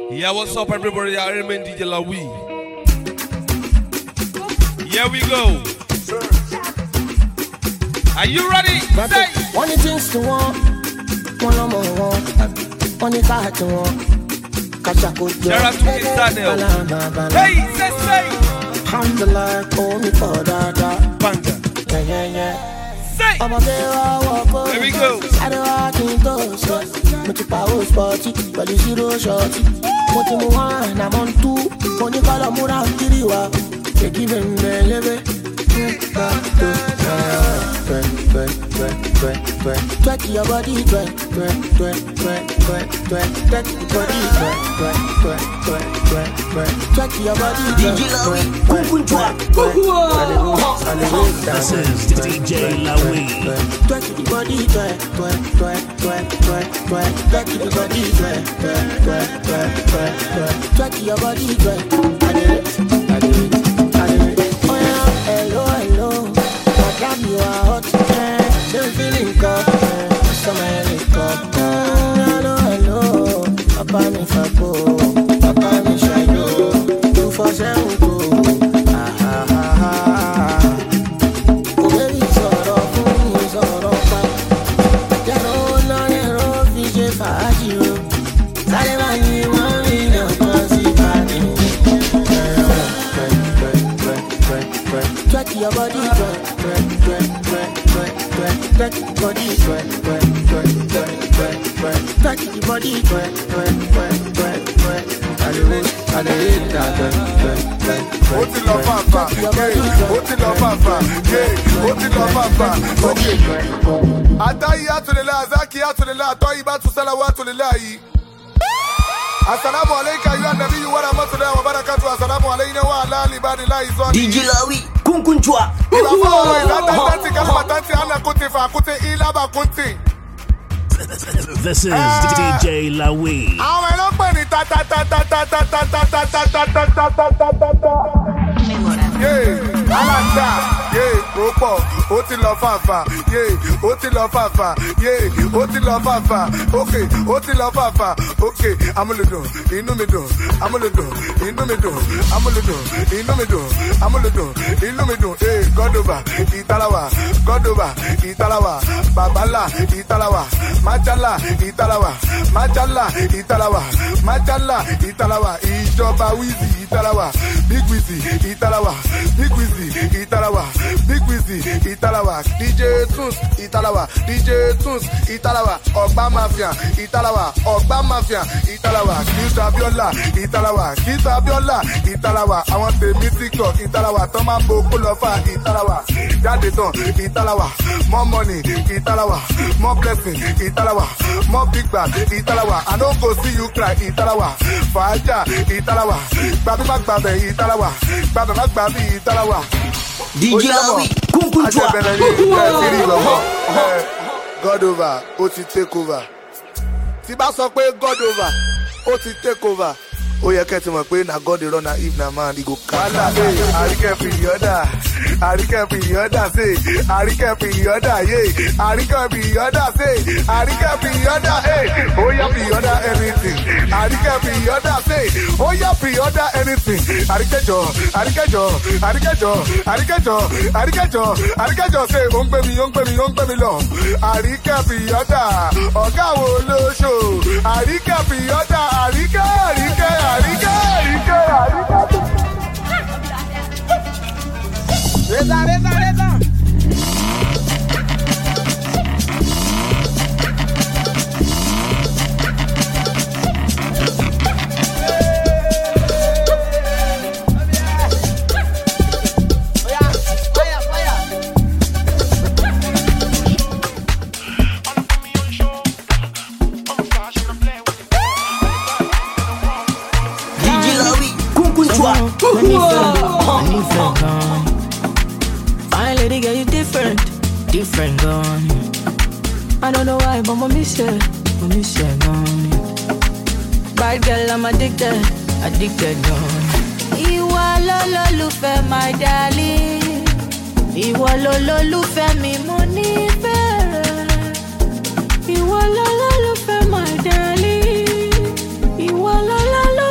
Yeah, what's up, everybody? I remain DJ Lawi. Here we go. Are you ready? Say. Only things to want, one more want, only car to want. Shout out to King Daniel. Hey, say. Alhamdulillah, call me for that. Banga. Yeah. Say. Here we go. I don't want to go, so much power sporty, but you see those shorty. What you want, I'm on two. Only call a mura kiriwa. They give him the leve. Twerk your body, twerk your body, twerk your body. DJ Lawi, this is DJ Lawi. Twerk your body, twerk your body, twerk your body, I did it. Oh yeah, hello. Madam, you are hot, still feeling cold. Summer helicopter. Hello. Papa me fago, Papa me shayo. 247 go. Oh baby, sọ̀rọ̀ fún mi, sọ̀rọ̀ pa. Jẹ́rọ lọ́rẹ́rọ fi ṣe fàájì o. Sáré máa ní wọ́n rí ọkàn sí pàdé. Twerk your body, twerk your body, twerk your body, Ó ti lọ fàfà, okay. Atahiya tulillah, zakiya tulillah, tayyibatu salawatu lillahi. Assalamu alayka ya nabiyyu wa rahmatullahi wa barakatuh. Assalamu alayna wa ala ibadillahi zalimin. DJ Lawi, kunkunchwa. This is DJ Lawi. Alanda, Ropo, Oti lọ fàfà, Oti lọ fàfà, Oti lọ fàfà, okay, Oti lọ fàfà, okay, amúlùdùn, inú mi dùn, amúlùdùn, inú mi dùn, amúlùdùn, inú mi dùn, amúlùdùn, inú mi dùn, Godova, Italawa, Godova, Italawa, Babala, Italawa, Majala, Italawa, Majala, Italawa, Majala, Italawa, Ìjọba Wizzy, Italawa, Big Wizzy, Italawa, Big Wizzy, Italawa, Big Wizzy, Italawa, DJ Tunes, Italawa, DJ Tunes, Italawa, Ogba Mafia, Italawa, Ogba Mafia, Italawa, Kita Biola, Italawa, Kita Biola, Italawa, I want the TikTok, Italawa, Toma Boko Lofa, Italawa, Jadeton, Italawa, more money, Italawa, more blessing, Italawa, more big bag, Italawa, I don't go see you cry, Italawa, Faja, Italawa, Babi Magbabe, Italawa, Babi Magbabi, Italawa. DJ Lawi, kunkunchwa. God over, ó ti take over. Tí bá sọ pé God over, ó ti take over. Ó yẹ kẹ́ ti mọ̀ pé na God dey run na if na man he go kala. Àríkẹ́ pìyọ́dà, Àríkẹ́ pìyọ́dà say, Àríkẹ́ pìyọ́dà Àríkẹ́ pìyọ́dà say, Àríkẹ́ pìyọ́dà ó yá pìyọ́dà anything. Àríkẹ́ pìyọ́dà say, ó yá pìyọ́dà anything. Àríkẹ́jọ say, ó ń gbé mi lọ. Àríkẹ́ pìyọ́dà, ọ̀gá wo ló ṣò? Àríkẹ́ pìyọ́dà, Àríkẹ́. Reza. DJ Lawi, kunkunchwa. Fine lady, girl, you different gone. I don't know why, but I miss you gone. Bad girl, I'm addicted gone. Ìwọ lolólùfẹ́, my darling. Ìwọ lolólùfẹ́ mi, mo nífẹ̀ẹ́. Ìwọ lolólùfẹ́, my darling. Ìwọ lolólùfẹ́.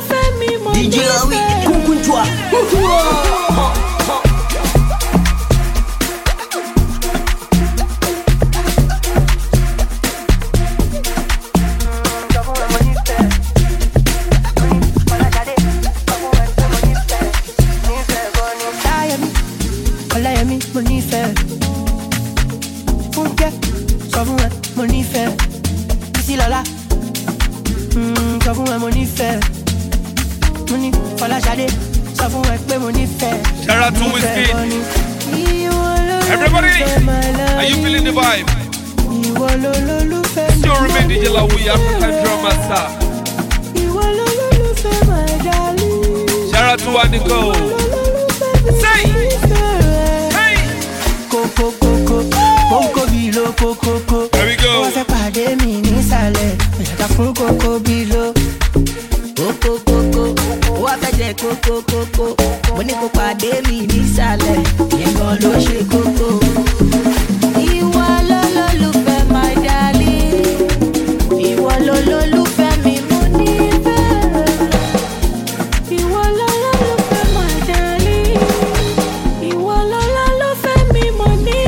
money fair. Ici Lola. Ça vous un money fair. Money, voilà j'allais. Ça vous un money fair. Shout out to Whiskey. Everybody, are you feeling the vibe? Still remain DJ Lawi, African Drum Master. Shout out to Andy Go. Say, hey. Coco, coco, coco, bilo, coco. There we go. On pas des mini salés, t'as fou coco, bilo. Coco, coco, on fait des coco, coco. On n'est pas des mini salés, y'a dans l'eau chez coco. My darling, you are lolo for me money. You are lolo for my darling. You are lolo for me money.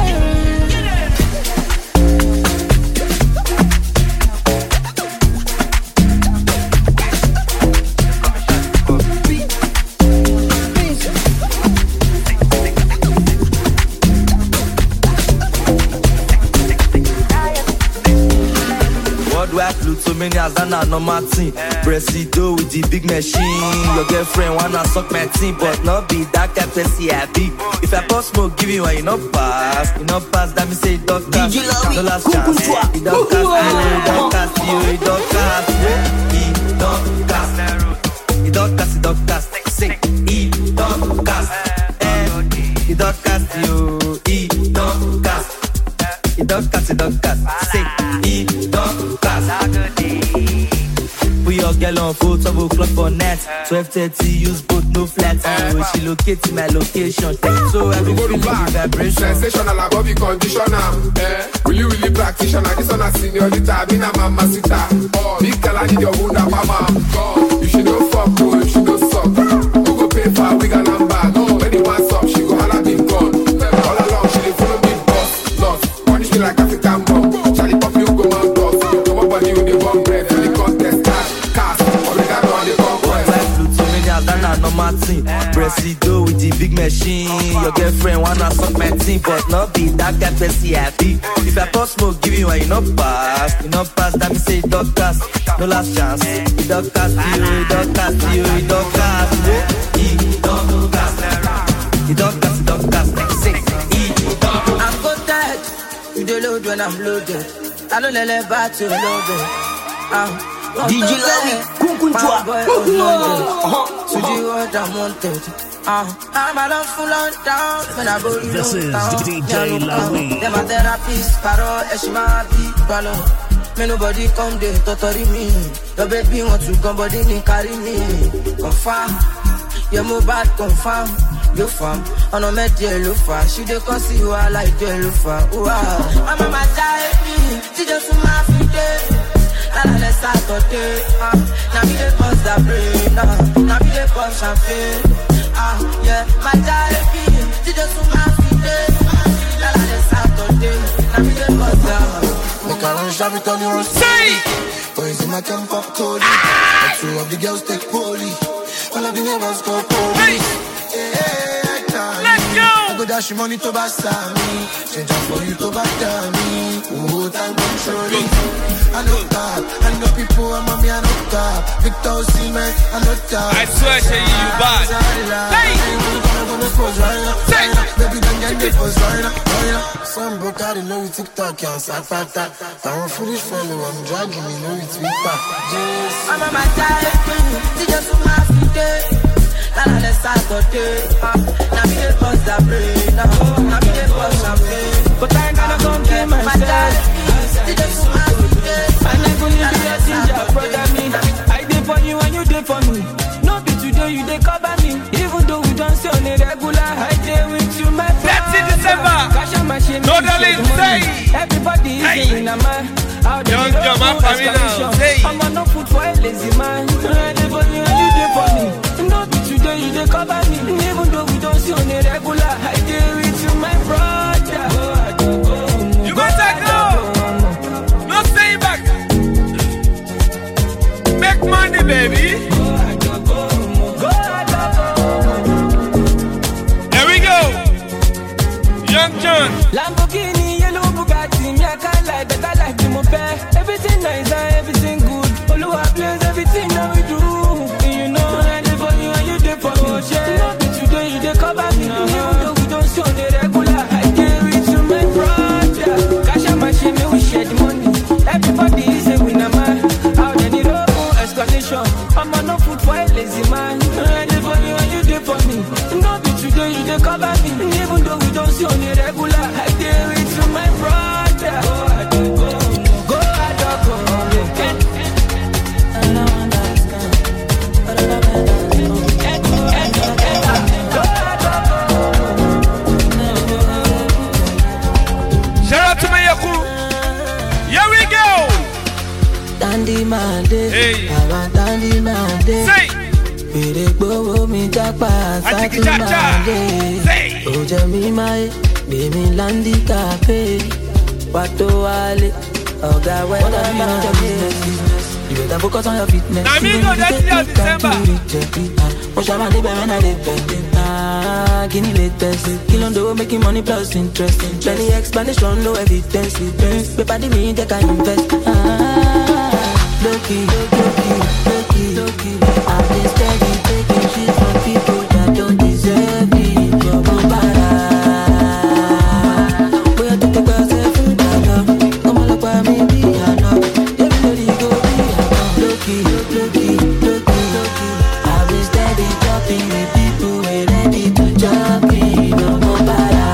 So many as than a normal thing. Presido with the big machine. Your girlfriend wanna suck my team, but not be that kind of happy. If I pass smoke, give you one, you not pass. That me say don't cast. No last chance. You don't cast, you don't cast, you don't cast. You don't cast. You don't cast, you don't cast. Say, you don't cast. You don't cast, you don't cast. You don't cast, you don't cast. Say, you don't cast. We all get on full 12 o'clock for net. 12:30, use both, no flat. She locate my location. So every feel the vibration. Sensational, I body conditioner. Will you really practitioner? This one a señorita, me na mamacita. Big girl, I need your Honda mama. You should know fuck, you should know suck. Who go pay for we got number? When he wants up, she go holla big gun. All along, she dey follow me boss. Lost, punish me like African bomb. Charlie pop you go man boss. Come up on you, they want bread for the contest. Cash, oregano on the conquest. So many as than a normal thing. Presido with the big machine. Your girlfriend wanna suck my team, but not be that kind of happy. If I pass smoke, give you one, you not pass. You not pass, that me say don't cast. No last chance. You don't cast, you don't cast, you don't cast. You don't cast. You don't cast, you don't cast. Say, you don't. I'm go dead. You the load when I'm loaded. I don't let it back to loaded. DJ Lawi, Kunkunchwa. To do what I wanted. I'm a full on down when I go. This is DJ Lawi. Them a therapist, paro, eshima, big balloon. Me nobody come there, totori me. The baby want to come, but they carry me. Confirm, you move bad, confirm. You fam, on a med lufa. She dey come see you, I like the lufa. I'm a my diary, she just my feet. Now let's start today. Now me dey bust the brain. Now me dey pop champagne. Yeah, my diary, she just my feet. Now let's start today. Now me dey bust the. Make I run shabby on your road. say. Boys in my camp up cold. Two of the girls take poly. All of the neighbors go poly. Let's go. I go dash money to Bastami. Change up for you to Bastami. Who time controlling? I know that. I know people, I'm mommy, I know that. Victor Osimhen, I know that. I swear to you bad. Hey. Say. Baby, don't get me for right. Some broke out in Louis TikTok, can't sack that. I'm a foolish fellow, I'm dragging me Louis Twitter. I'm a my diary, she just my feet. Now let's start today. Now me dey bust the brain. Now me dey bust champagne. But I ain't gonna come kill myself. She just my feet. I'm not gonna be a ginger, brother me. I dey for you and you dey for me. No be today you dey cover me. Even though we don't see on a regular, I dey with you, my friend. That's in December. No darling, say. Everybody is in a man. Young Jama Famina, say. I'm on no foot for a lazy man. I dey for you and you dey for me. No be today you dey cover me. Even though we don't see on a regular, I dey with you, my brother. You better go. No stay back. Make money, baby. There we go. Young John. Lamborghini, yellow Bugatti, me I can't lie, better life Dandy Monday, Baba Dandy Monday. Bere gbowó mi jápa Sátú Monday. Oje mi máa gbé mi láńdí kàfé. Wàtó wálé, ọ̀gá wẹ́dà mi on your business. You better focus on your fitness. Now me go that year December. What's your money when I live better? Guinea latest. Kill on the making money plus interest. Many explanation, no evidence. Paper the me they can invest. Low-key. I've been steady taking shit from people that don't deserve me. Boy, I take myself in the love. Come on, look at me, be enough. Everybody go be enough. Low-key. I've been steady talking with people who ain't ready to jump in. No more para.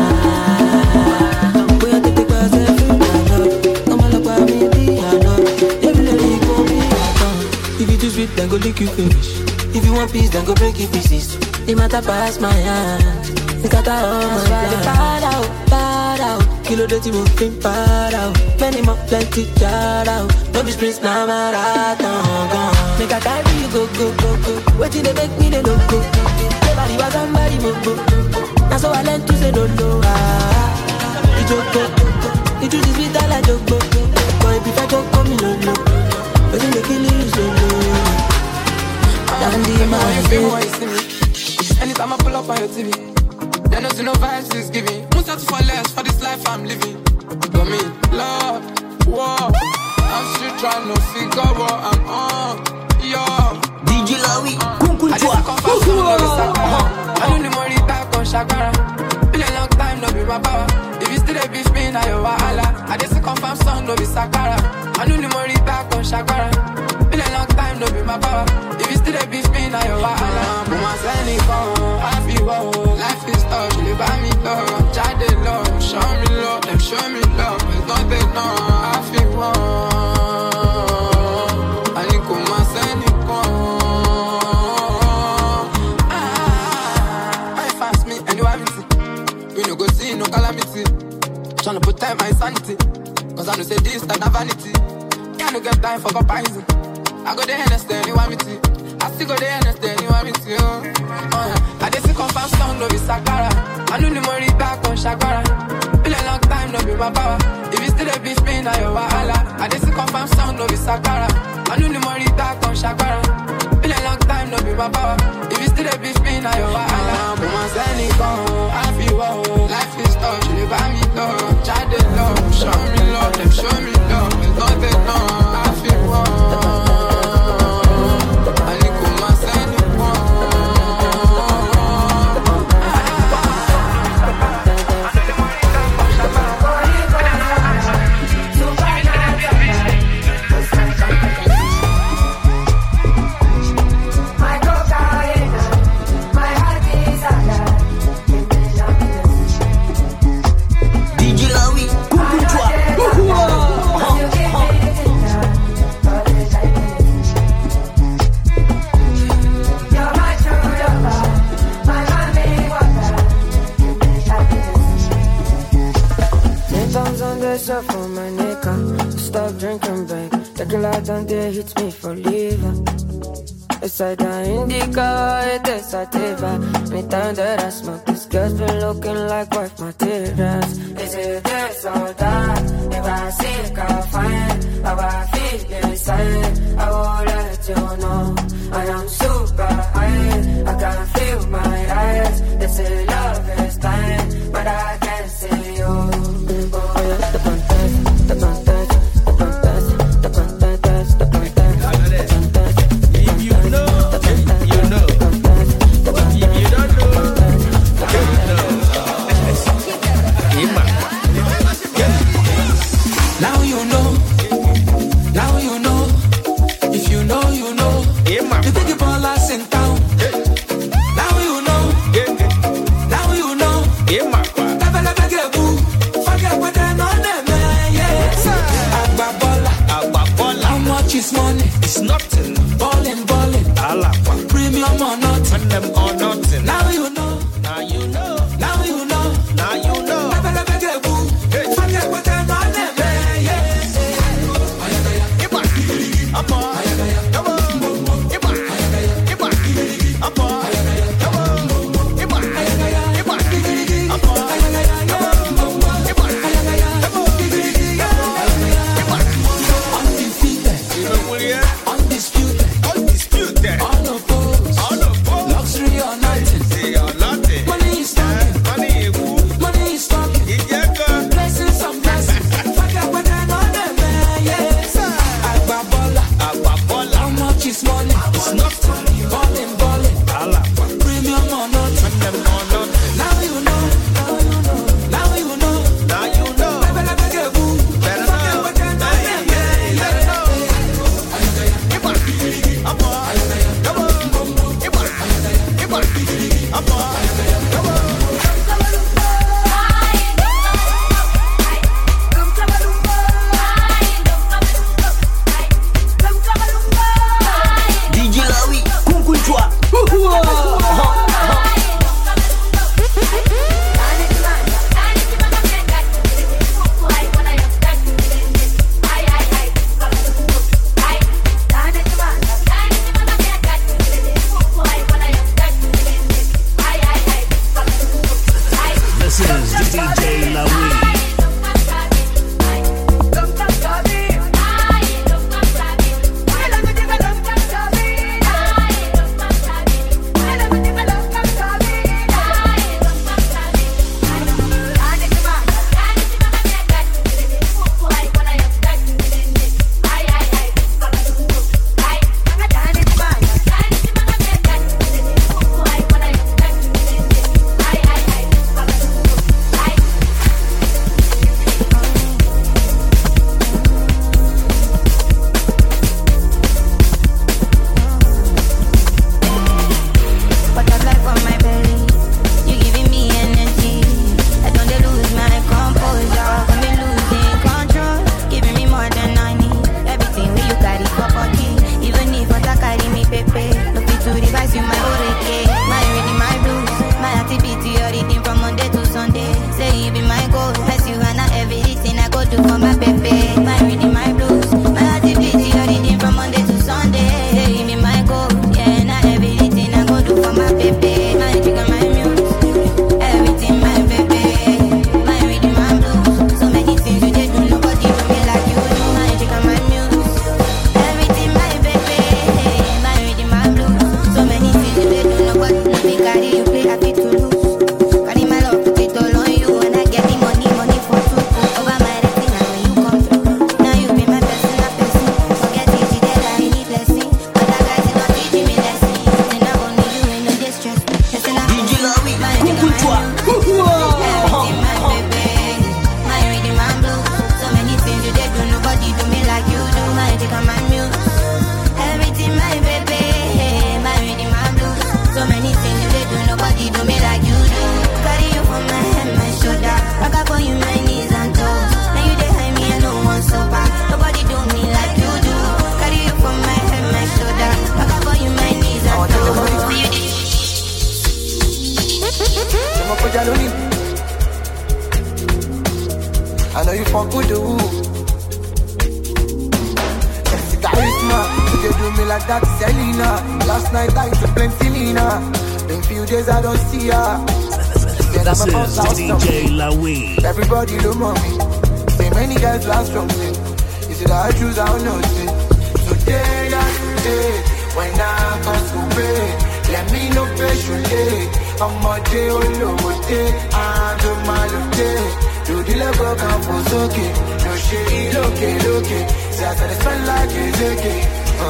Boy, I take myself in the love. Come on, look at me, be enough. Everybody go be enough. If you too sweet, then go lick you finish. If you want peace, then go break it pieces. The matter pass my hand. Scatter all my plans. Bad out. Kilo dirty moving bad out. Many more plenty jar out. No be sprints, now marathon gone. Make a carry you go. Waiting they make me the loco. Nobody was somebody move. Now so I learned to say no. You joke. You do this with all I joke. Boy, if I joke, come me low. But then they kill you so low. Dandy Monday. Anytime I pull up on your TV, they don't see no vibes it's giving. Won't settle for less for this life I'm living. But me, Lord, whoa, I'm still trying to figure what I'm on. Yo, DJ Lawi, I just confess to love is Sakara. I don't need more talk on Shakara. Been a long time, no be my power. If you still a beef me, now you're wahala. I just confirm song, no be Sakara. I don't need more talk on Shakara. Been a long time, no be my power. If you still a beef me, now you're wahala. Mama send it on, I feel wow. Life is tough, you live by me love. Child they love, show me love, them show me love. It's not they know, I feel wow. I need come send it on. I fast me and you have it. We no go see no calamity. Tryna put time my sanity. Cause I know say this that na vanity. Can't no get time for comparison. I go there understand you want me to. I still go there understand you want me to. I just confirm song no be Sakara. I know the money back on Shakara. Been a long time no be my power. If you still a beef me now you're wahala. I just confirm song no be Sakara. I know the money back on Shakara. Been a long time no be my power. If you still a beef me now you're wahala. Mama send it on, I feel wow. Life is tough, you live by me love. Child they love, show me love, them show me love. It's not they know, I feel wow. For my nigga, stop drinking, babe. The girl out down there hits me for leaving. It's like the indica, it is a sativa. Anytime that I smoke, this girl's been looking like wife materials. Is it this or that? If I see it, I'll find how I feel inside. I will let you know. I am super high. I can feel my eyes. They say love is blind, but I can't see you. This money is nothing. Ballin', Alapa. Premium or nothing. When them or nothing. Now you know. Now you know. Now you know. Now you know. Forget what them on them. more good to charisma, you do me like that, Selena. Last night I took plenty Lena. Been few days I don't see her. This is DJ Lawi. Everybody look on me. Say many guys last strong thing. You see that I choose, I don't know thing. Today, not today. When I come to pay, let me know patiently. I'm a day or low day. I do my look day. Do the level come for soaking. No shade, okay. See I said it's felt like it's okay.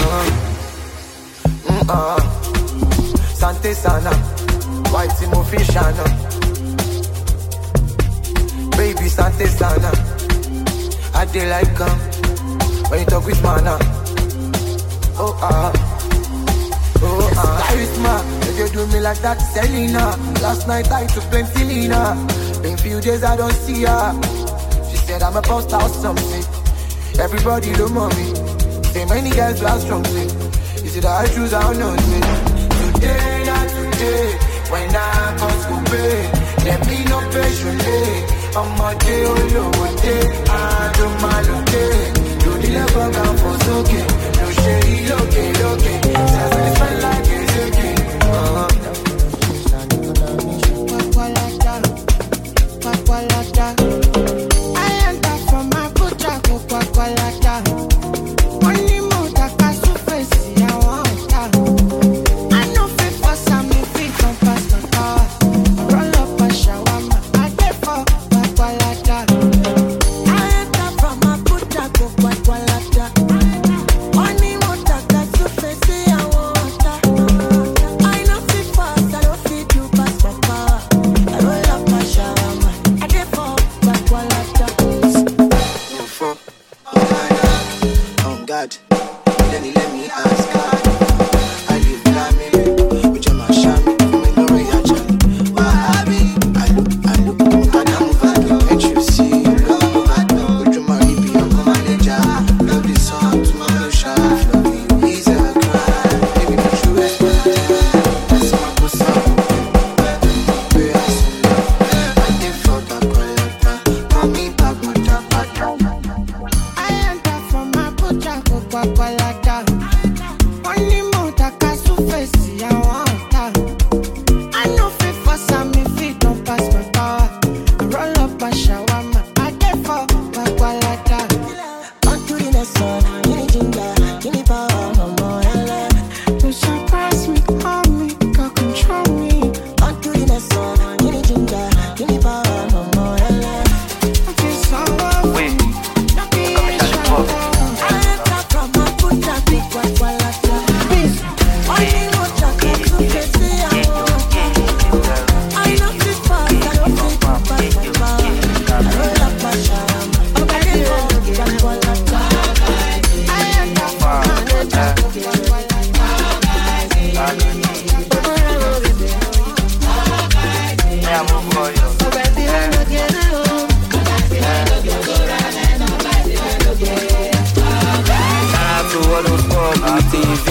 Sante Sana, White Timo Fishana. Baby Sante Sana, I dey like come when you talk with mana. Charisma, you do me like that, Selena. Last night I took plenty Lena. Been few days I don't see her. She said I'm a post out something. Everybody look on me. Say many guys last strong thing. You see that I choose, I don't know thing. Today, not today. When I come to pay, let me know patiently. I'm a day or low day. I do my look day. Do the level come for soaking. No shade, okay. Says it's felt like it's okay. I enter from my butcher, go kwakwalata. Only more that I surface, I want. I know fit for some, if it don't pass my power. Roll up a shawarma, I get for kwakwalata. I enter from my butcher, go kwakwalata. Only more that I surface, I want. I know fit for, I don't fit to pass my power. I roll up a shawarma, I get for kwakwalata. On God, then he let me ask God. I live family, which I'm a sham, my glory a chan. Wahabi, I look, and I'm vacuum, and you see, love, would you marry me, I'm a manager. Love this song to my ocean, love you, he's a cry. Baby, but you is my time, that's my pussy. Where I see love, I did for that quality, call me back, my top. I enter from my butcher, go kwakwalata. Only more that I surface, I want. I know fit for some, if it don't pass my power. I roll up a shawarma, I get for kwakwalata. On to the next one, give me ginger, give me power, no more LA. You surprise me, call me, can control me. On to the next one, give me ginger, give me power, no more LA. Okay, so Wait, don't be come and shut the fuck. I enter from my butcher, big white walata. Only more chocolate to face I want. I know fit fast, I don't fit to pass my power. I roll up my shawarma, I get for white walata. I enter from my butcher, go kwakwalata. Yeah, move for you. Shout out to all those poor beauties.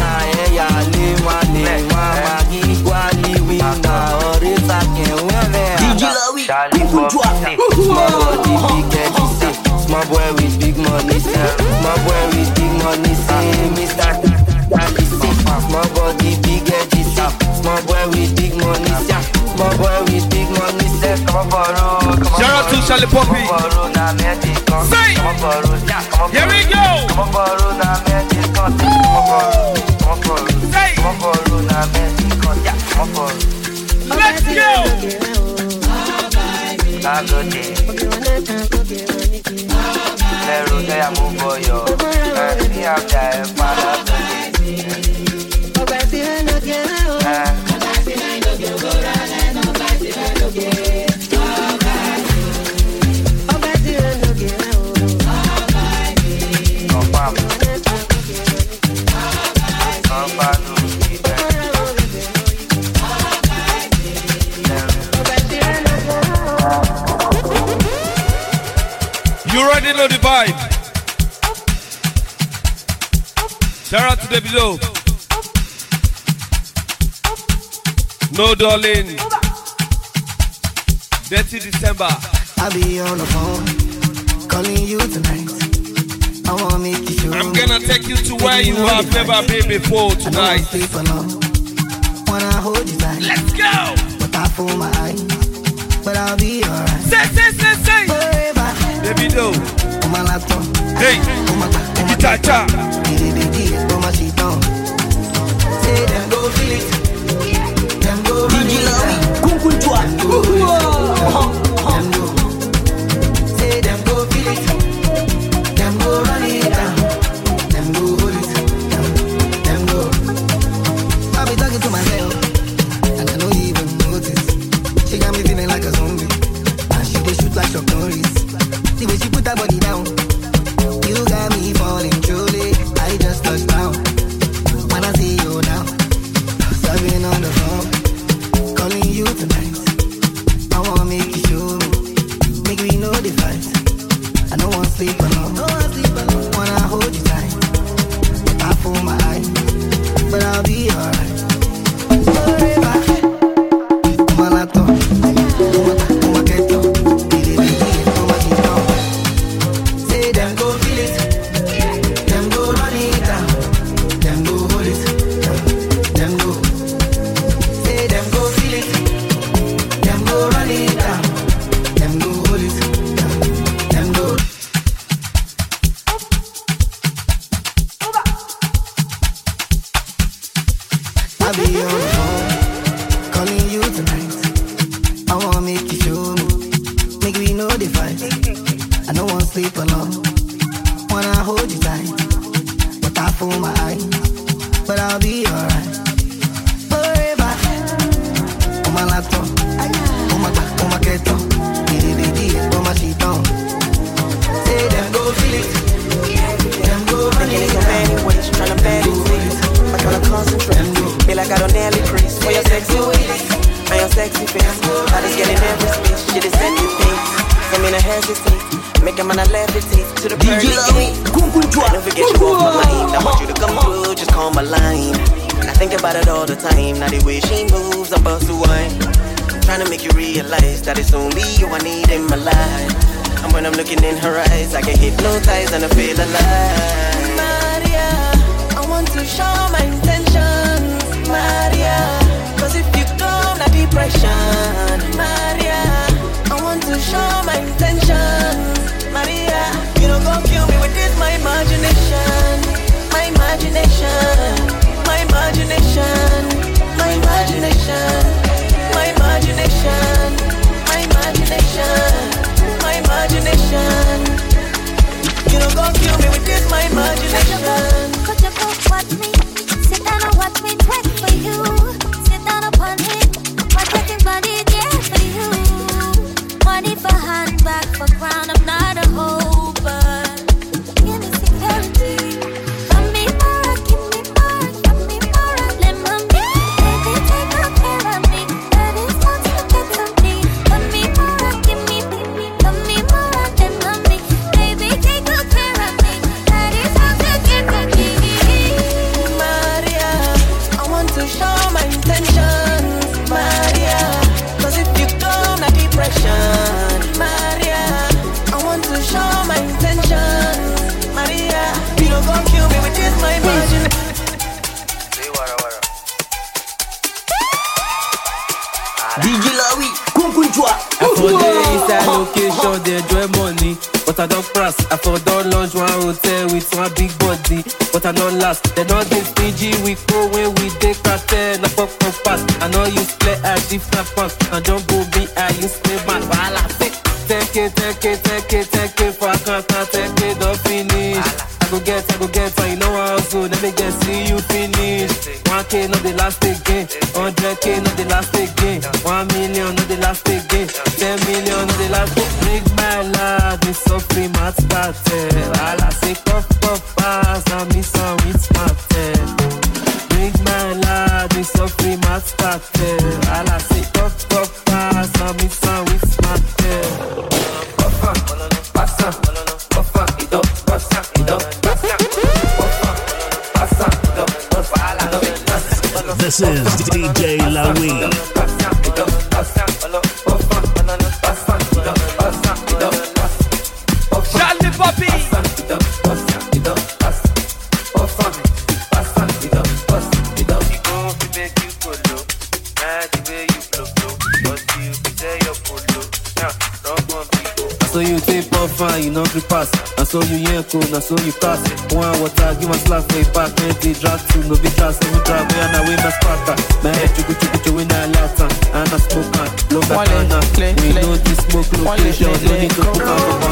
Small body, big head, say. Small boy with big money, say. Small boy with big money, say. Mr. Daddy, say. Small body, big head, say. Small boy with big money, say. Small boy with big money, say. Come on, borrow. Shout out to Charlie Poppy. Say. Here we go. Come on, borrow, now, man, this gun. Come on, borrow. Say. Come on, borrow, now, man, this gun. Yeah, come on, borrow. Let's go. I go there. Lero say I move for you. Me have that father. You already know the vibe. Shout out to the below. No darling. Dirty December. I be on the phone, calling you tonight. I wanna make you sure. I'm gonna take you to where you have never been before tonight. I don't wanna stay for long. Wanna hold you tight. Let's go. But I fool my eyes. But I'll be alright. Say. Forever. Baby, do. On my laptop. Hey. On my Cha-cha. On my sheet on. Say them go feel it. Them go run it down. Them go hold it. Them go. Say them go feel it. Them go run it down. Them go hold it. Them go. I be talking to myself, and I don't even notice. She got me feeling like a zombie, and she dey shoot like Chuck Norris. The way she put her body down, you got me falling truly. I just touched down. When I see you now, serving on the phone, calling you tonight. I wanna make you sure, make we know the fight. I don't wanna sleep alone. Wanna hold you tight. I fool my eyes, but I'll be alright. Forever. My laptop, my keto, my sheet on. Say them go feel it, them go run it down, them go hold it, them go. Say them go feel it, them go run it down, them go hold it, them go. I'll be on the phone, calling you tonight. I wanna make you show me, make we know the fight. I don't wanna sleep alone, wanna hold you tight. But I fool my eyes, but I'll be alright. Forever. On my laptop, on my keto, on my sheet on. Say them go feel it, them go run it down. Tryna bad it, I gotta concentrate. Feel like I don't nearly crease for your sexy ways and your sexy face. I just get in every space, shit is set your face. For me to hesitate, make a man levitate to the pearly gate. Never forget you off my mind. I want you to come through, just call my line. I think about it all the time. Now the way she moves, I'm about to wine. Trying to make you realize that it's only you I need in my life. And when I'm looking in her eyes, I get hypnotized and I feel alive. Maria, I want to show my intentions, Maria. Cause if you go, not depression, Maria. I want to show my intentions, Maria. You don't go kill me with this, my imagination, my imagination, my imagination, my imagination, my imagination, my imagination, my imagination. You don't go kill me with this, my imagination. Could you go watch me? Sit down and watch me twerk for you. Sit down upon me, my twerking body there for you. Money for handbag, for crown, I'm not a hoe, but give me security. Give me more, give me more, give me more. Let mommy, baby, take good care of me. That is not to get to me. Give me more, give me more, let mommy, baby, take good care of me. That is how to get to me. Maria, I want to show my intentions, Maria. Cause if you go, not depression, Maria. I want to show my intentions, Maria. You don't go kill me with this, my virgin. DJ Lawi, Kunkunchwa. I for the inside location, they enjoy money. But I don't cross, I for don't launch one hotel with one big body. But I don't last, they don't get stingy. We go when we take cartel, I pop pass. I know you play a different pass. I don't go be, I use play man. Voila, take it, for I can't take it, don't finish. I go get, I know how so let me get see you finish. 1K not the last again, 100K not the last again, 1 million not the last again, 10 million not the last. Big my lad, me suffering mat started. All I say puff pass, I miss some with smarted. Big my lad, me suffering mat started. All I say puff pass, I miss some with smarted. Passa, it up, passa, it up. This is DJ Lawi. fine, you know free pass. And so you yank, and so you pass. One water, give my slap for your back. Man, they drag to, no be drag, seven drag. Me and I win my sparta. Man, you win a lot. And I smoke on, low back on that. We know this smoke location, no need to cook out for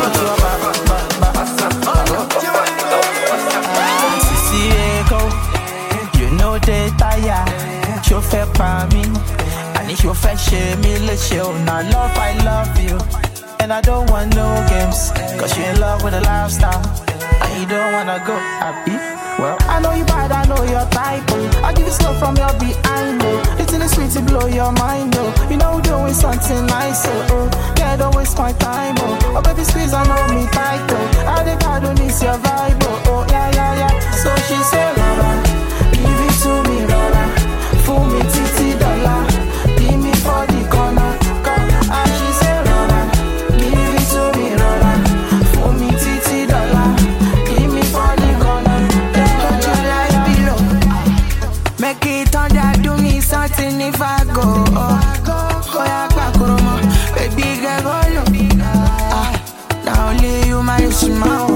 you know they tired. You feel for me. And if you feel shame, me let you. Now love, I love you. And I don't want no games. Cause you in love with a lifestyle. And you don't wanna go happy. Well, I know you bad, I know your type. I'll give you slow from your behind. It's in the sweet to blow your mind. You know doing something nice. Yeah, don't waste my time. Oh, baby, squeeze, I know me tight. I think I don't need your vibe. Oh, yeah. So she said, Rora, give it to me, Rora. Fool me, titi, dollar. Give me for the corner. And she said, Rora, give it to me, Rora. Fool me, titi, dollar. Give me for the corner. Don't you like below? Make it on that, do me something if I go. Oh, yeah, baby, girl, go low. Now only you, my smile.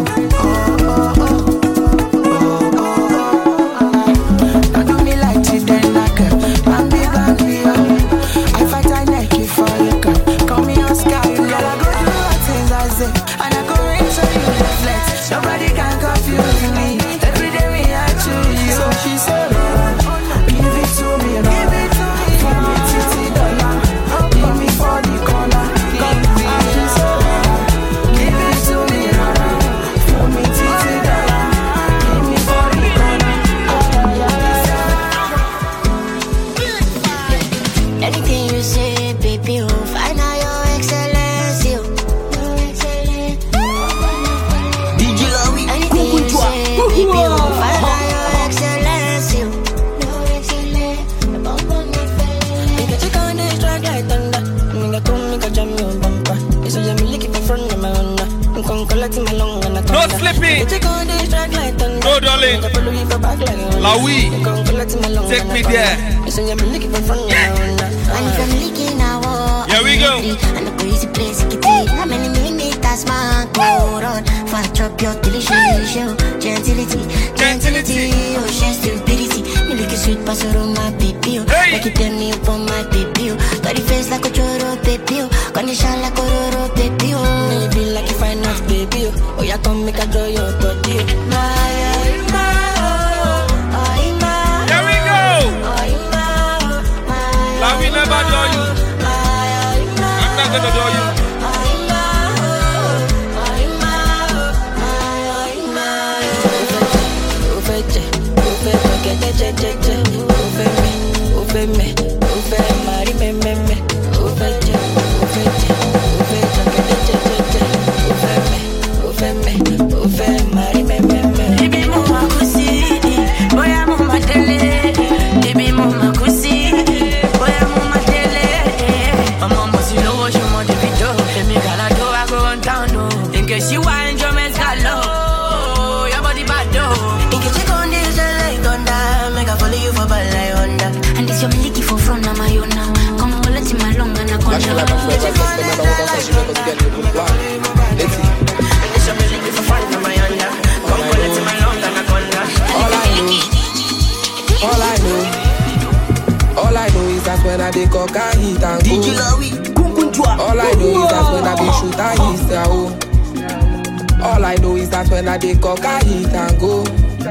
Nobody can confuse me. Every day we are choosing. So she said, give it to me, give it to me. For me, titi dollar. Give me for the corner. And she said, give it to me, for me, titi dollar. Give me for the corner. Anything you say, baby, oh, find out your excellence, you. No slipping. No darling. Lawi, take me there. Here we go. And the crazy place you can take. How many millimeters, man? Hold on. Fast drop your delicious show. Gentility. Ocean stupidity. Me like a sweet pastor on my baby. Like it turn me up on my baby. Got the face like a choro baby. Condition like a roro baby. Maybe like a finance baby. Oh, yeah, come make a draw your body. Here we go. Lawi never adore you. I'm not gonna adore you. All I know is that when I dey coca hit and go. All I know is that when I be shoot I hit and go. All I know is that when I dey coca hit and go.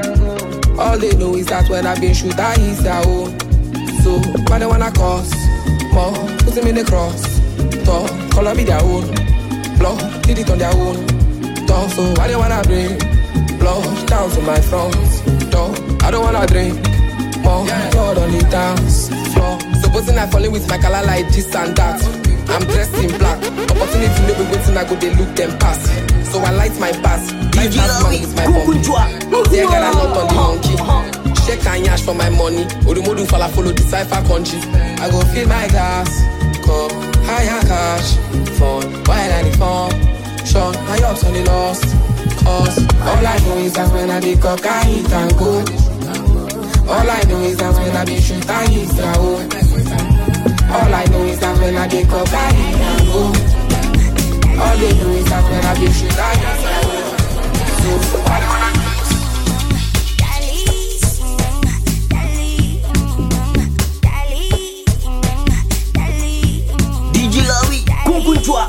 All they know is that when I be shoot I hit and go. So why they wanna cause more? Put them in the cross. Talk, color be their own. Blood, did it on their own. Talk, so why they wanna bring blood down to my front door? I don't wanna drink more blood on the dance floor. Supposing I falling with my color like this and that. I'm dressed in black. Opportunity never waiting, I go they look them pass. So I light my pass. Light that man with my bomb. Yeah, got a lot on the monkey. Check and yash for my money. Odumodu fala follow the cipher country. I go fill my glass. Cup, higher cash. Phone, wide and the phone. Sean, my ups on the lost. Cause all I know is that when I be cock, I hit and go. All I know is that when I be shoot, I hit and go. All I know is that when I be cock, I hit and go. All they do is that when I give shit, I just say, so I don't wanna DJ Lawi, Kunkunchwa.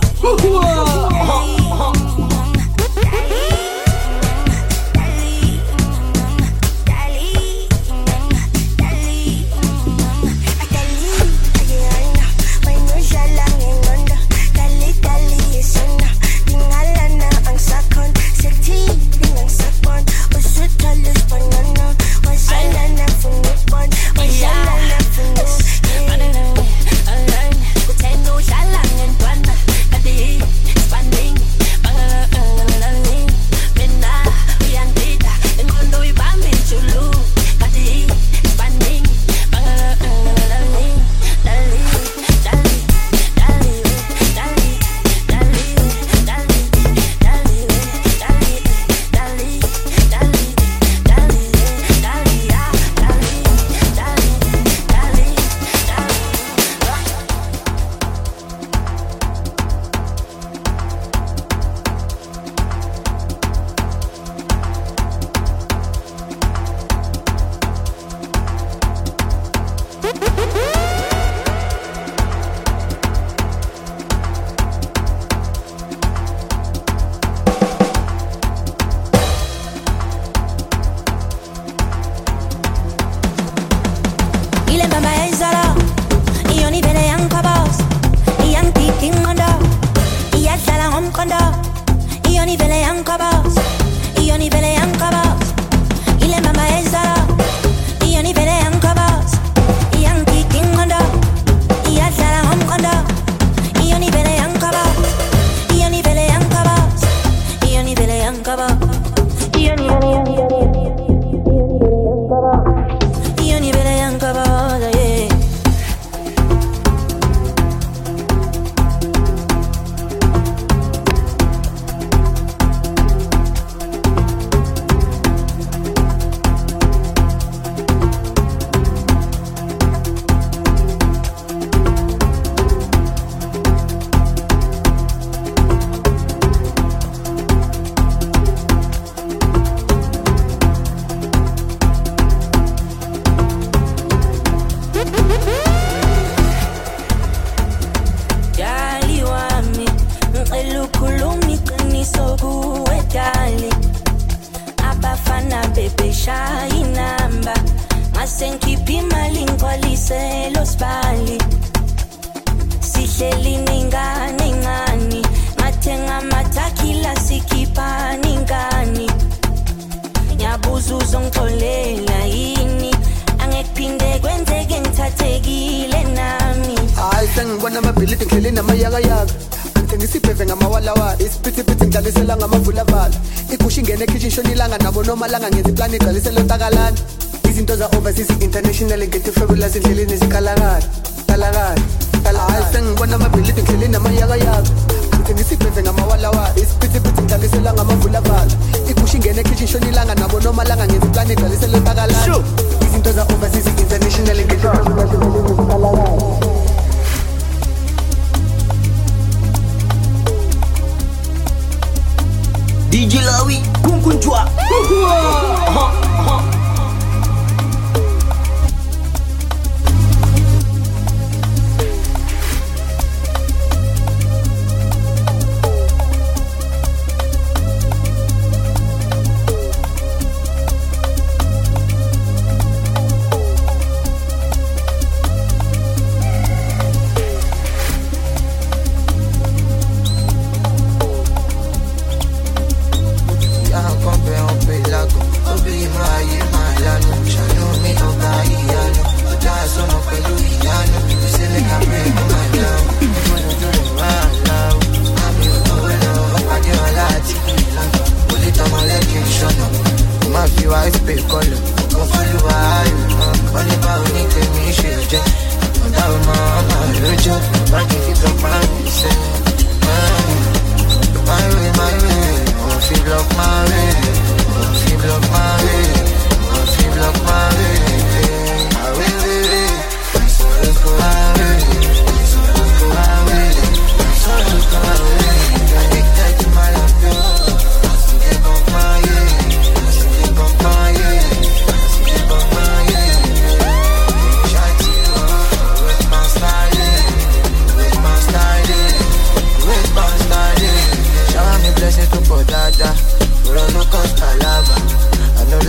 Malanga ngenza plan igcwalisele utakalana izinto za overseas international ngethi fabulous indleleni zikalakala hayi sengibona amabhilidi ngidleleni namayakayaka ngithi ngisibheve ngamawalawa isiphithiphithi ngidlalisela ngamavulavala igusha ingene ekitchen shonilanga nabo nomalanga ngenza plan igcwalisele utakalana izinto za overseas international ngethi fabulous indleleni zikalakala. DJ Lawi, Kunkunchwa.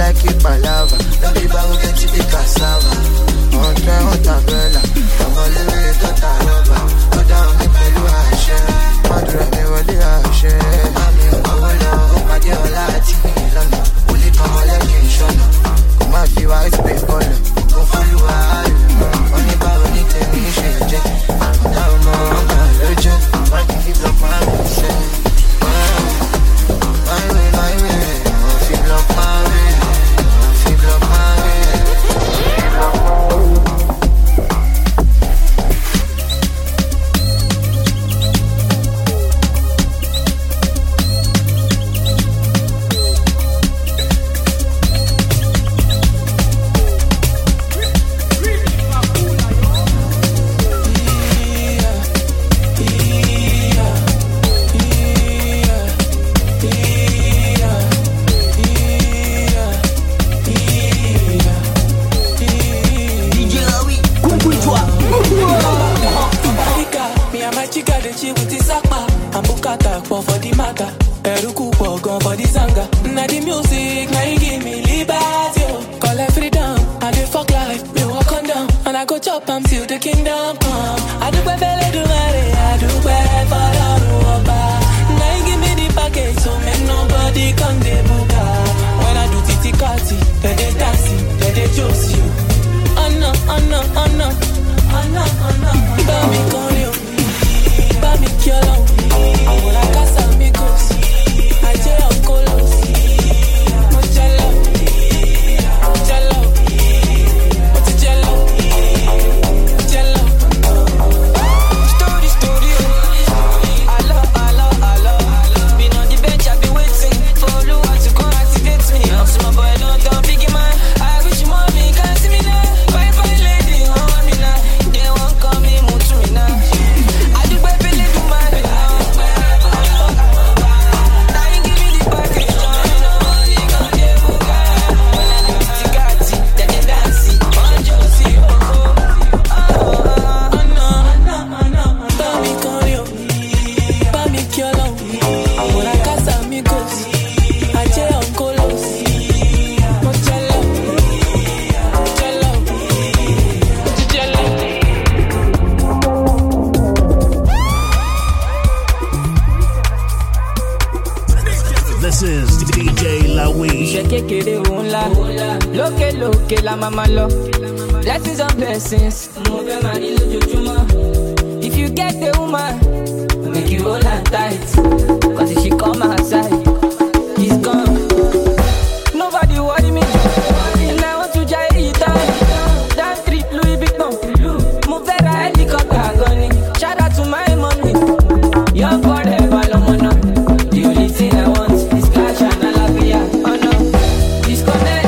like it palava. The people will get you the cassava. On tabella. Come on, let me go to Roba. Go down the Pelu Ashe. Madura me with the Ashe. I'm in Pawala. I get all that TV. Only come on, let you show. Come on, you are people. Go for you. Only power, only tell me shit. I'm a legend. I can keep up my way. My way. Feel up my way. Feel up my way. Feel up my way. Until the kingdom come, I do my belly do I do bad for the now you give me the package, so make nobody come the buga. When I do titi kati, then they dancing, then they josi you. Oh no, oh no, oh no, oh no, oh no. Bami korio, bami kiolo. Ahora casa amigos, ayer oncolos. Mochalo, chalo, mochalo. La mama lo, blessings on blessings. If you get the woman, make you hold her tight. Cause if she come outside, he's gone. Nobody worry me. And I want to try it out. Damn trip, Louis Vuitton. Move better helicopter gunning. Shout out to my mommy. Young forever, Lomona. The only thing I want is cash and alafia. Oh no, disconnect.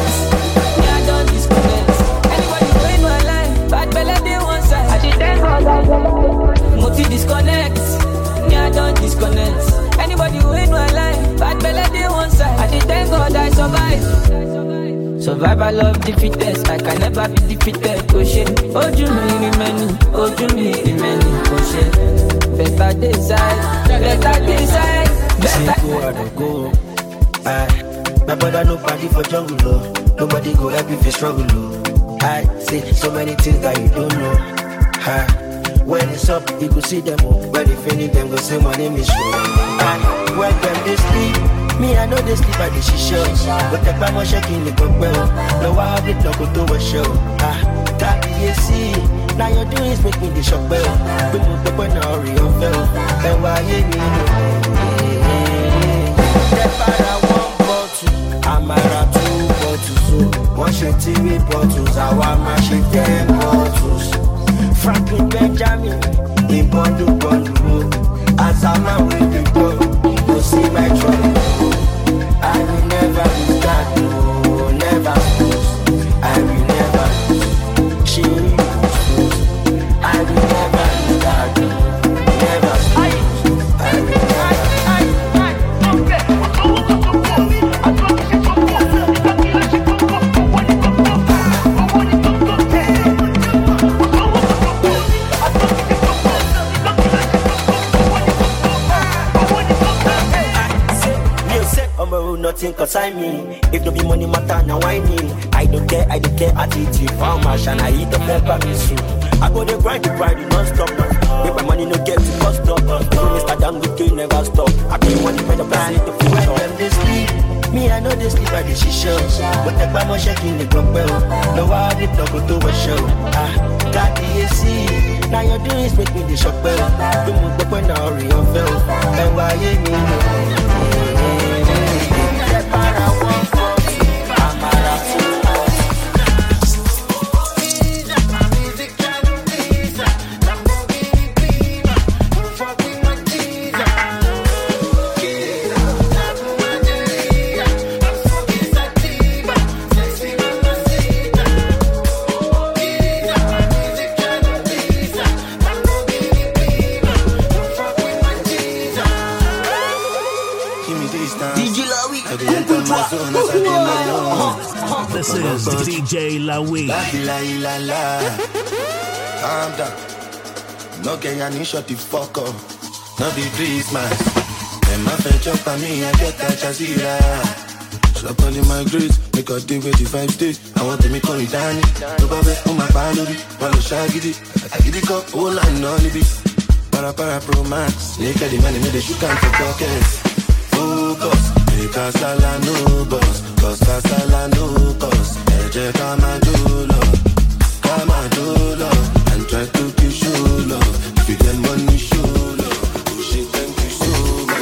Disconnect, yeah, don't disconnect. Anybody who ain't no line, bad belly they one side. I did thank God I survive. Survival of the fittest, I can never be defeated. Oh shit, oh you me many, oh you me many. Oh shit, better decide, better decide, better go. My brother nobody for jungle, oh. Nobody go help if you struggle, oh. I say so many things that you don't know. When it's up, you go see them all. When they finish them, go say my name is Show. And when them they sleep, me I know they sleep at the shisha. But the time was shaking the bell. No I have it, no go to a show. That you see, now your doings make me the shock bell. We move the point now, real fell. And why you need that para one bottle, I'm at 2 bottles. So one shit TV bottles, I want my shit 10 bottles. Franklin Benjamin, in Bondo, as I'm away the door, you see my trouble. I will never be that, no, never lose. I will never lose. She will lose. I will never be that, never lose. I will never. nothing concern me. If no be money matter, now whiny. I don't care attitude. Found my shine, I eat up never miss you. I go to grind non-stop. Make my money no get to cost up. Mr. Dangote never stop. I been one depend on plan to finish up. When they sleep, me I know they sleep at the shisha. But the bama shaking the propel. No I did not go to a show. Got the AC. Now your doings make me the shock bell. You move the point now, real fell. And why you need This is DJ Lawi. Calm down. No get any shut the fuck up. No be Christmas. And my fetch up on me, I get that Jazira. Shop all in my grades, make a day with the 5 days. I want to make it down. No baby, on my family. Follow Shaggy. I get it up, all I know, Para Pro Max. Make the money, make the shoot count for pockets. Focus. Because I no boss, cause I no cause. Come and do love, and try to give show love. If you get money, show love. Oh shit, thank you so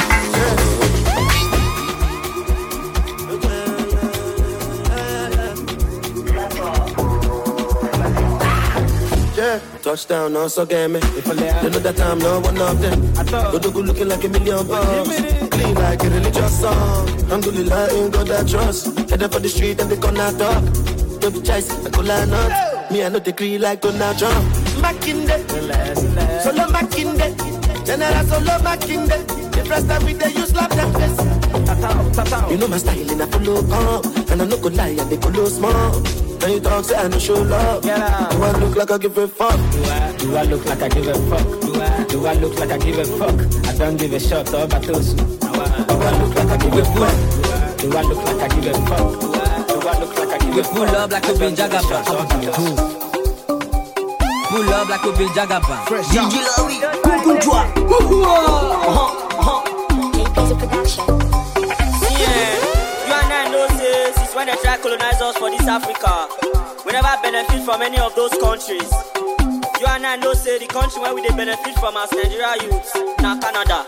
much. Yeah, touchdown, also get me. If I let you know that I'm not one of them. Go looking like $1 million. Clean like a religious song. Alhamdulillah, ain't got that trust. Headed for the street and they gonna talk. Don't be choice, I go line up. Me, I know they green like Donald Trump. Back in the solo back in the general solo back in the first time we they use slap that face. You know my style and I follow up. And I no go lie and they go low small. When you talk, say I no show love. Do I look like I give a fuck? Do I look like I give a fuck? Do I look like I give a fuck? I don't give a shot or battles. Do I look like I give a fuck? Do I look like I give a fuck? Do I look like I give a fuck? Pull up like a big jagaba. Pull up like a big jagaba. DJ Lawi, Kukunjwa. When they try to colonize us for this Africa, we never benefit from any of those countries. You and I know say the country where we they benefit from as Nigeria youths. Now Canada.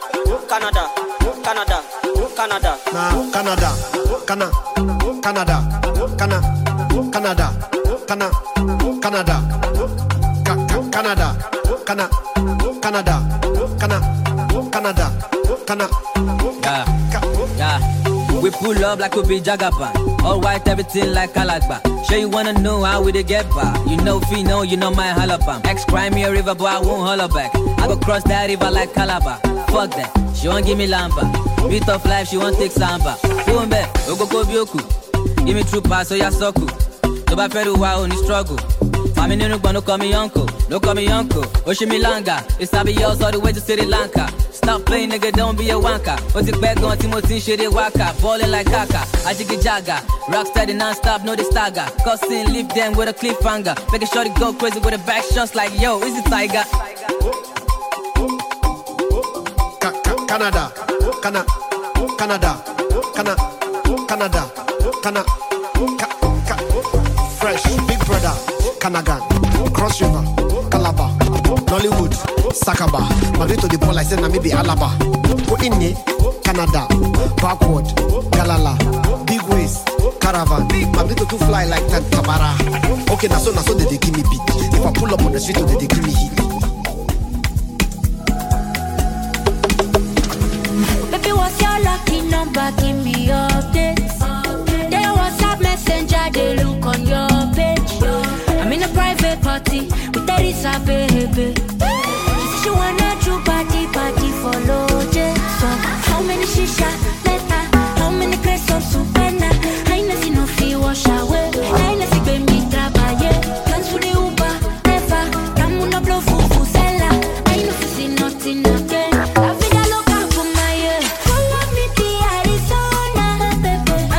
Yeah. We pull up like we be Jagaban. All white, everything like Alagba. Sure you wanna know how we they get by. You know Fino, you know my halabam. Ex-crime me a river, but I won't holler back. I go cross that river like Calabar. Fuck that, she won't give me lamba. Beat of life, she won't take samba. Boom back, go bioku. Give me true pass, so ya soku. So by Peru, I only struggle. Mami no call me uncle, no call me uncle. Oshimilanga, it's Abios all the way to Sri Lanka. Stop playing, nigga, don't be a wanker. What's it back on Timothy, shit, waka. Ballin' like Kaka, Ajiki Jaga. Rock steady non-stop, no they stagger. Cussing, leave them with a cliffhanger. Making sure they go crazy with a back shots like, yo, is it Tiger? Canada. Fresh, Big Brother, Kanagan, Cross River, Calabar, Nollywood, Sakaba, Madrid to the ball, I said, maybe Alaba. Go in here, Canada, backward, Galala, Big Ways, Caravan, Madrid to fly like that Tabara. Okay, now so they give me beat. If I pull up on the street, they give me heat. Baby, what's your lucky number? Give me your updates. They WhatsApp messenger, they look on your page. I'm in a private party with Teresa, baby. She wanna do party for Lord. So how many shisha letter? How many crates of supena? I ain't seen no fee wash away. I ain't seen baby trabaye. Plans for the Uber, never. I'm gonna blow fufu sella. I ain't seen nothing again. I feel I look out for my follow me to Arizona, baby. I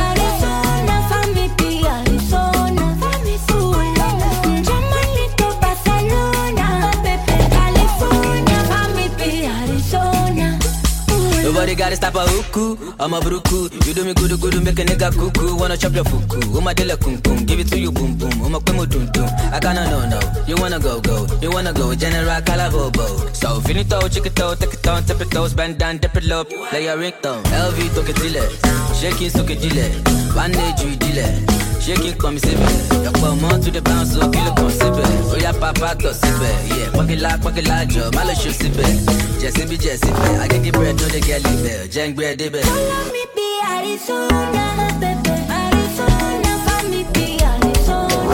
this type of huku, I'm a bruku. You do me good, make a nigga cuckoo. Wanna chop your fuku, my dele kum kum. Give it to you, boom boom. I'm a quimu dun dun. I kinda no. You wanna go, you wanna go. General Calabobo. So finito, chick it out, take it down, tip it toes, bend down, dip it up. Lay your ringtone. LV took it dile. Shaking so get dile. Bandage you dile. Shaking come sibe. Y'a mon to the bounce, so kill it come sibe. Oh yeah, papa to sibe. Yeah, pocket like, job. Malo show sibe. Jesse be. I can give bread to the girl libe. Jang bread dibe. Follow me be Arizona, baby. Arizona, follow me be Arizona.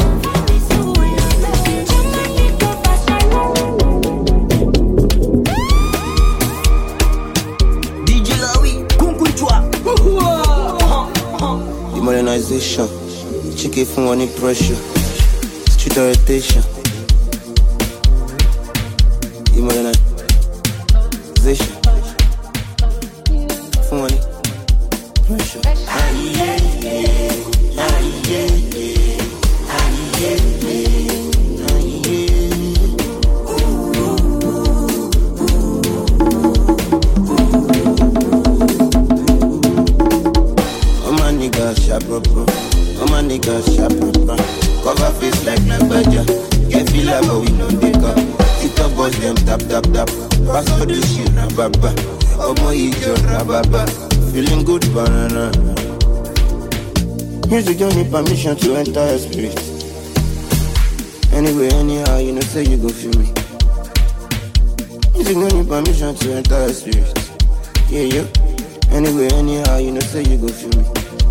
DJ Lawi, Kunkuitwa. Modernization, chicken from any pressure, street orientation. Modernization, from any pressure. Oh my niggas sharp, cover face like Nagbaja. Get feel like but we know they come. It up boys them tap. Pass for the shit na baba. Oh my ijo rababa. Feeling good banana. Music don't need permission to enter your spirit. Anyway, anyhow, you know say you go feel me. Music don't need permission to enter your spirit. Yeah. Anyway, anyhow, you know say you go feel me.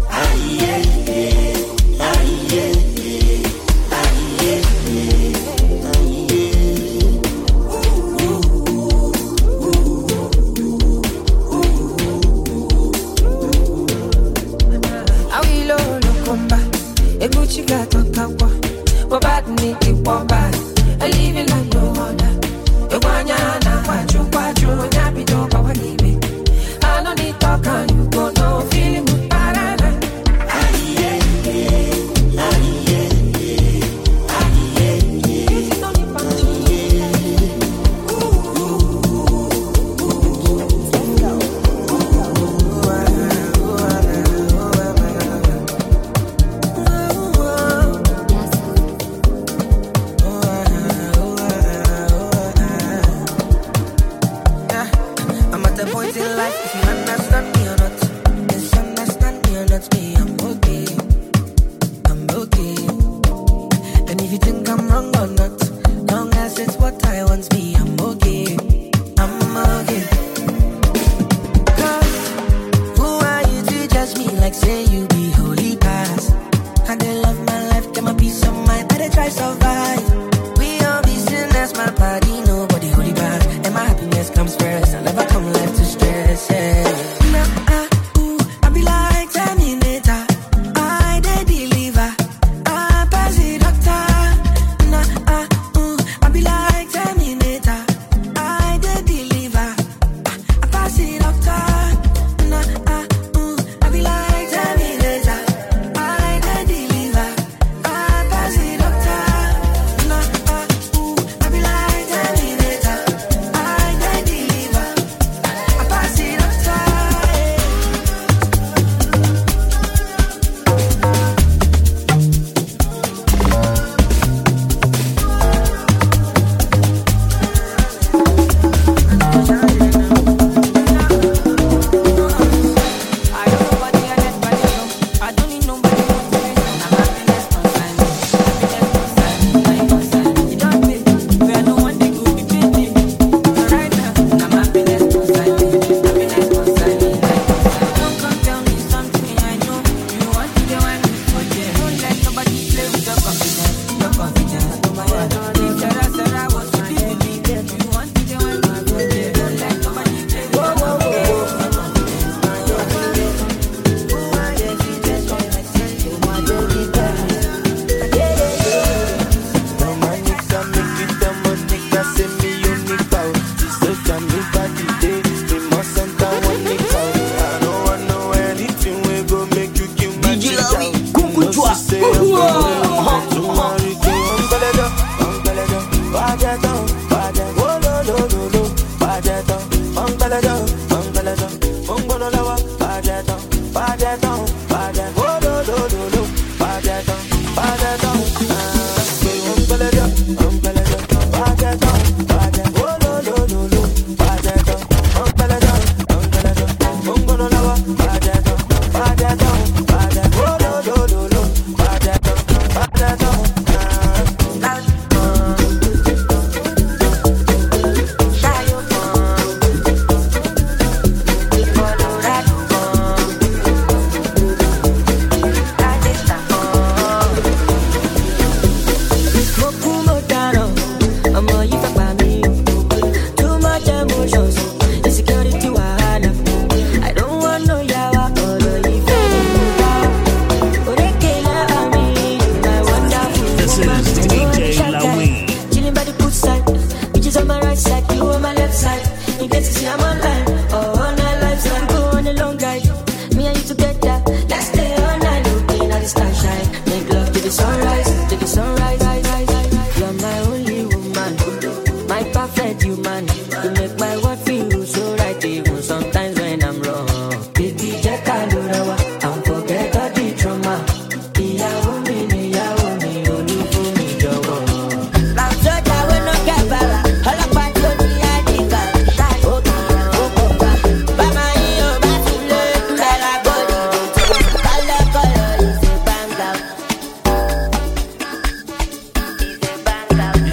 I live in like no other. You want na kwachu, nyapi do kawagibe. I don't need talk and you go no feeling good.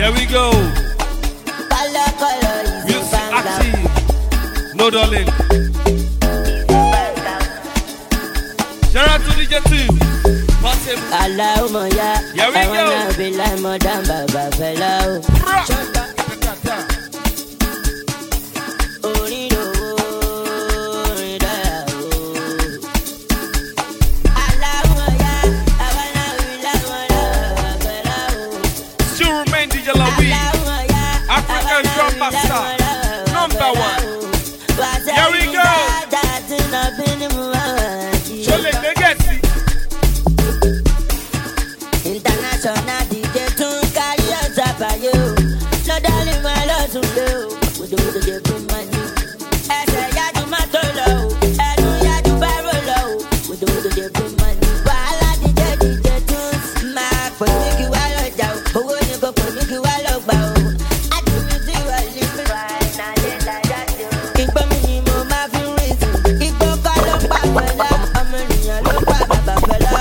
Here we go. Music active. No darling. Shout out to DJ 2. Possible. Here we go. Be like Madame Baba Fellow. Still remain DJ Lawi, African drum master, number 1. Here we go. Chole Legacy. International DJ tún kárí ọ̀sà báyé o. Lọ́dọ̀ọ́lì máa lọ́sùn lé o. Wòdòwòdò fún mọ́ni. Ẹsẹ̀ yájú má tó lọ o. Ẹnu yájú bá rò lọ o. Wòdòwòdò fún mọ́ni. Wàhálà DJ tún máa pè mí kí wá lọ jà o. Owó ni kò pè mí kí wá lọ gbà o. Àdùnnú tí wà ní pé. Ìgbọ́ mi ni mo máa fi ń rìn sí. Ìgbọ́ kọ́ ló pa pẹ̀lá. Ọmọ ènìyàn ló pa bàbá pẹ̀lá.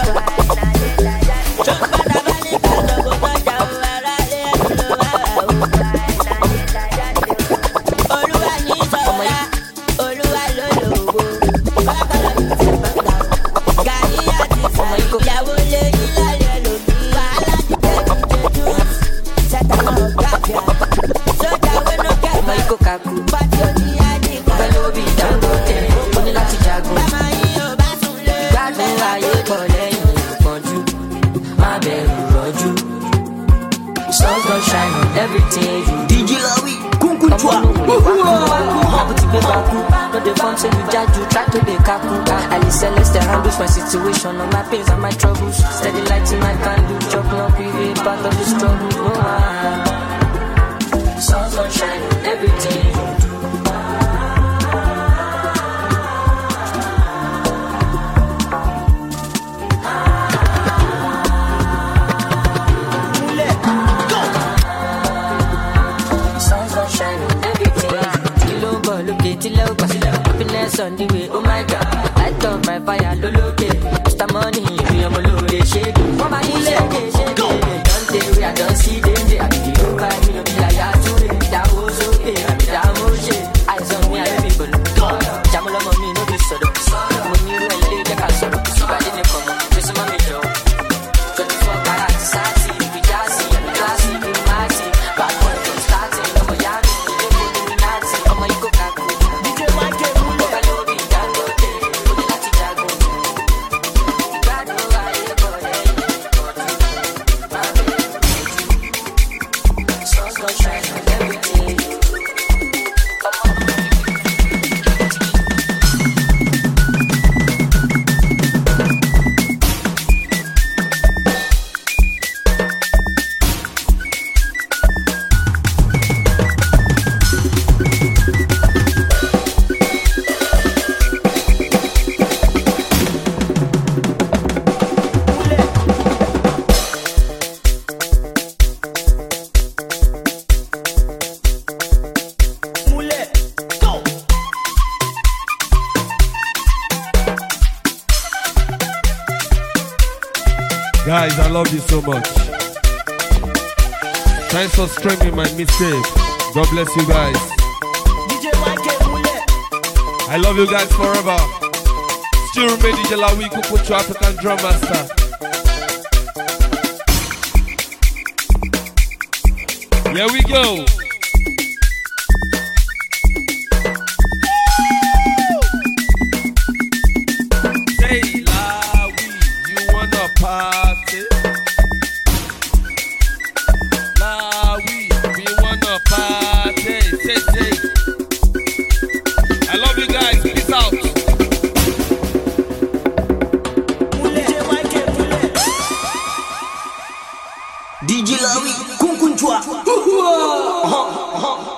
Everything you DJ Lawi, Kunkunchwa. No the fun say you judge, you try to be kaku. Ali Celeste handles my situation, all my pains and my troubles. Steady lighting my candle, chopping up with it, part of the struggle. No, sun's gonna shine on everything you do. Happiness on the way, oh my God. Light up my fire, loloke. Mr. Money, if you're my load, shake. Mama, you shake. Don't take away, I don't see danger. I be the over, you know, be like I do it. That was okay, I mean, that was shit. Eyes on me, I let people look. Jamala, mommy, no, this sort of. When you and lay the castle, I didn't come up. This is my major. 24 carats, sassy, be jazzy, be classy, be maxi. Bad boy from starting, I'm a yummy, Illuminati, I'm a Iko Kaku. Guys, I love you so much. Thanks for streaming my mixtape. God bless you guys. I love you guys forever. Still remain DJ Lawi, Kunkunchwa, African drum master. Here we go. Say Lawi, you wanna party? Lawi, we wanna party. Say. I love you guys. Peace out. DJ Lawi, Kunkunchwa.